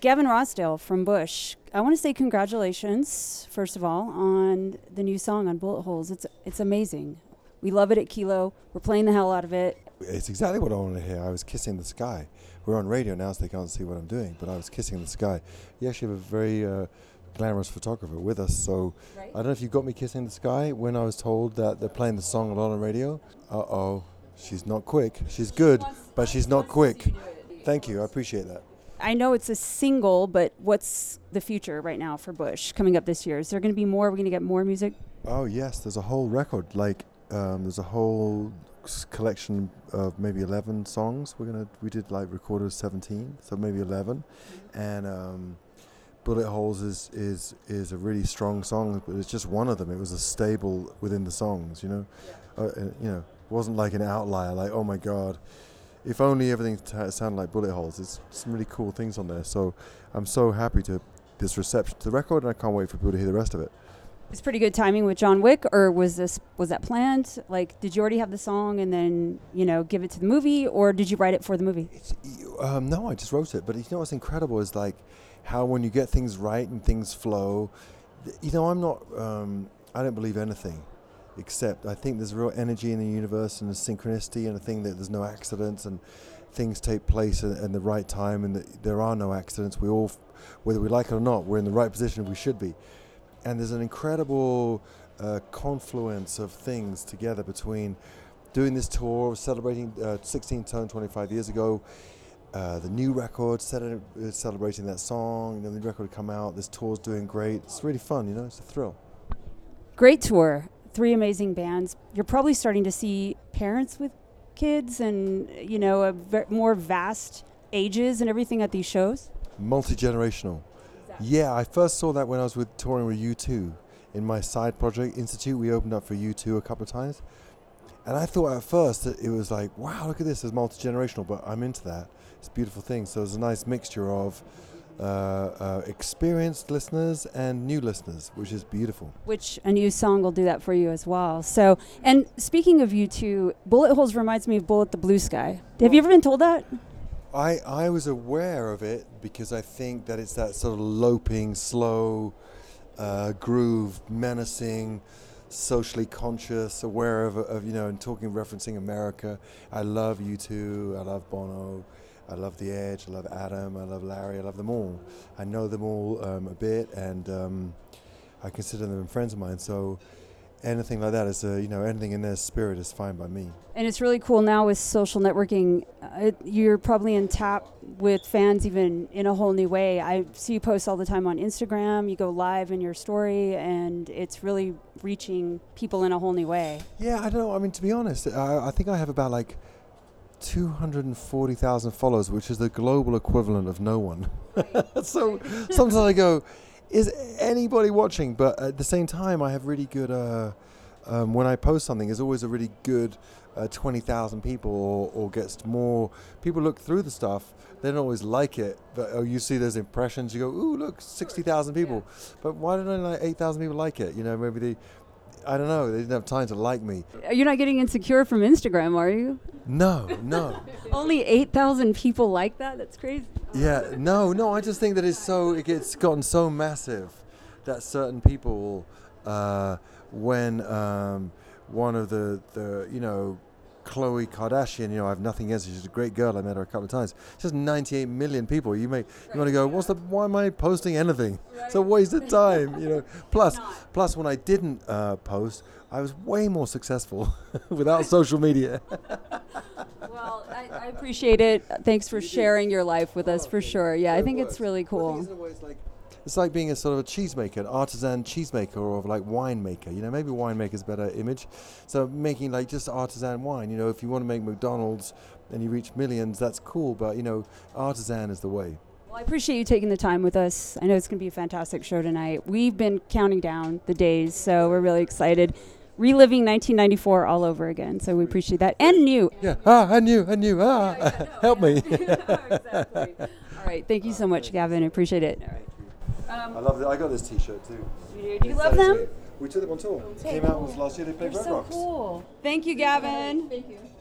Gavin Rossdale from Bush. I want to say congratulations, first of all, on the new song on Bullet Holes. It's amazing. We love it at Kilo. We're playing the hell out of it. It's exactly what I wanted to hear. I was kissing the sky. We're on radio now, so they can't see what I'm doing, but I was kissing the sky. You actually have a very glamorous photographer with us, so right. I don't know if you got me kissing the sky when I was told that they're playing the song a lot on radio. Uh-oh, she's not quick. She's good, but she's not quick. Thank you, I appreciate that. I know it's a single, but what's the future right now for Bush coming up this year? Is there going to be more? Are we going to get more music? Oh, yes, there's a whole record. There's a whole collection of maybe 11 songs. We did recorded 17, so maybe 11. And Bullet Holes is a really strong song, but it's just one of them. It was a staple within the songs, it wasn't like an outlier, like, oh my God, if only everything sounded like Bullet Holes. There's some really cool things on there. So I'm so happy to this reception to the record, and I can't wait for people to hear the rest of it. It's pretty good timing with John Wick, or was that planned? Like, did you already have the song and then, give it to the movie, or did you write it for the movie? No, I just wrote it. But what's incredible is how when you get things right and things flow, I'm not, I don't believe anything. Except I think there's real energy in the universe and there's synchronicity, and I think that there's no accidents and things take place in the right time, and there are no accidents. We all, whether we like it or not, we're in the right position we should be. And there's an incredible confluence of things together between doing this tour, celebrating 16 Tone 25 years ago, the new record, celebrating that song, the new record had come out, this tour's doing great. It's really fun, it's a thrill. Great tour. 3 amazing bands. You're probably starting to see parents with kids and, more vast ages and everything at these shows. Multi-generational. Exactly. Yeah, I first saw that when I was touring with U2. In my side project, Institute, we opened up for U2 a couple of times. And I thought at first that it was like, wow, look at this, it's multi-generational, but I'm into that. It's a beautiful thing. So there's a nice mixture of experienced listeners and new listeners, which is beautiful. Which a new song will do that for you as well. So, and speaking of U2, Bullet Holes reminds me of Bullet the Blue Sky. Have you ever been told that? I was aware of it because I think that it's that sort of loping, slow groove, menacing, socially conscious, aware of and referencing America. I love U2, I love Bono, I love The Edge, I love Adam, I love Larry, I love them all. I know them all a bit, and I consider them friends of mine. So anything like that is, anything in their spirit is fine by me. And it's really cool now with social networking. You're probably in tap with fans even in a whole new way. I see you post all the time on Instagram. You go live in your story, and it's really reaching people in a whole new way. Yeah, I don't know. I mean, to be honest, I think I have about 240,000 followers, which is the global equivalent of no one. So sometimes I go, is anybody watching? But at the same time, I have really good, when I post something, there's always a really good 20,000 people or gets more. People look through the stuff, they don't always like it, but you see those impressions, you go, ooh, look, 60,000 people. Yeah. But why don't only 8,000 people like it? Maybe I don't know, they didn't have time to like me. You're not getting insecure from Instagram, are you? No. Only 8,000 people like that? That's crazy. Yeah, no, I just think that it gets gotten so massive that certain people, when one of the Khloe Kardashian, I have nothing against her, she's a great girl, I met her a couple of times. It's just 98 million people. You want to go, why am I posting anything? Right. It's a waste of time, Plus when I didn't post, I was way more successful without social media. Well, I appreciate it. Thanks for sharing your life with us, for sure. Yeah, I think it's really cool. It's like being a sort of a cheesemaker, an artisan cheesemaker, or winemaker. Maybe winemaker's a better image. So making just artisan wine. If you want to make McDonald's and you reach millions, that's cool. But artisan is the way. Well, I appreciate you taking the time with us. I know it's going to be a fantastic show tonight. We've been counting down the days, so we're really excited. Reliving 1994 all over again. So we appreciate that. And new. Yeah. I knew. Help me. Exactly. All right. Thank you so much, Gavin. I appreciate it. All right. I love it. I got this T-shirt too. Do you love them? We took them on tour. Came out last year. They played Red Rocks. So cool. Thank you, Gavin. Thank you.